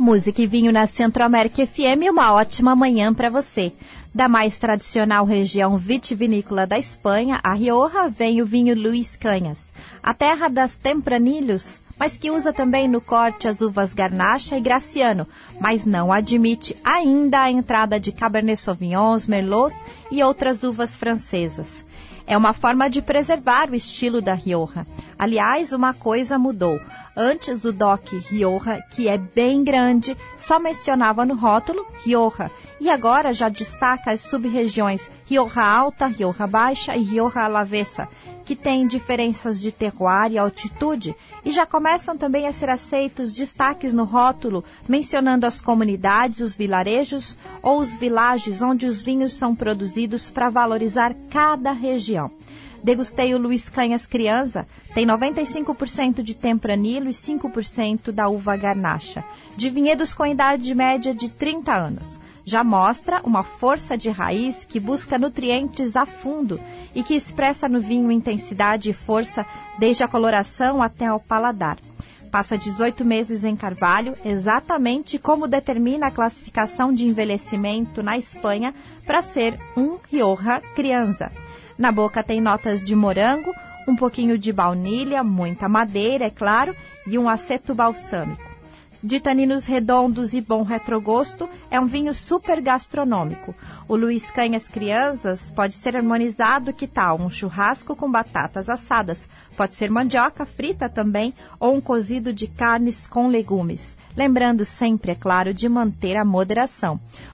Música e vinho na Centro-América FM, uma ótima manhã para você. Da mais tradicional região vitivinícola da Espanha, a Rioja, vem o vinho Luís Canhas, a terra das Tempranillos, mas que usa também no corte as uvas Garnacha e Graciano, mas não admite ainda a entrada de Cabernet Sauvignons, Merlots e outras uvas francesas. É uma forma de preservar o estilo da Rioja. Aliás, uma coisa mudou. Antes o DOC Rioja, que é bem grande, só mencionava no rótulo Rioja. E agora já destaca as sub-regiões Rioja Alta, Rioja Baixa e Rioja Alavesa, que têm diferenças de terroir e altitude, e já começam também a ser aceitos destaques no rótulo, mencionando as comunidades, os vilarejos ou os vilages onde os vinhos são produzidos para valorizar cada região. Degustei o Luís Canhas Crianza, tem 95% de Tempranillo e 5% da uva Garnacha, de vinhedos com idade média de 30 anos. Já mostra uma força de raiz que busca nutrientes a fundo e que expressa no vinho intensidade e força desde a coloração até ao paladar. Passa 18 meses em carvalho, exatamente como determina a classificação de envelhecimento na Espanha para ser um Rioja Crianza. Na boca tem notas de morango, um pouquinho de baunilha, muita madeira, é claro, e um aceto balsâmico. De taninos redondos e bom retrogosto, é um vinho super gastronômico. O Luís Canhas Crianzas pode ser harmonizado, que tal? Um churrasco com batatas assadas. Pode ser mandioca frita também, ou um cozido de carnes com legumes. Lembrando sempre, é claro, de manter a moderação.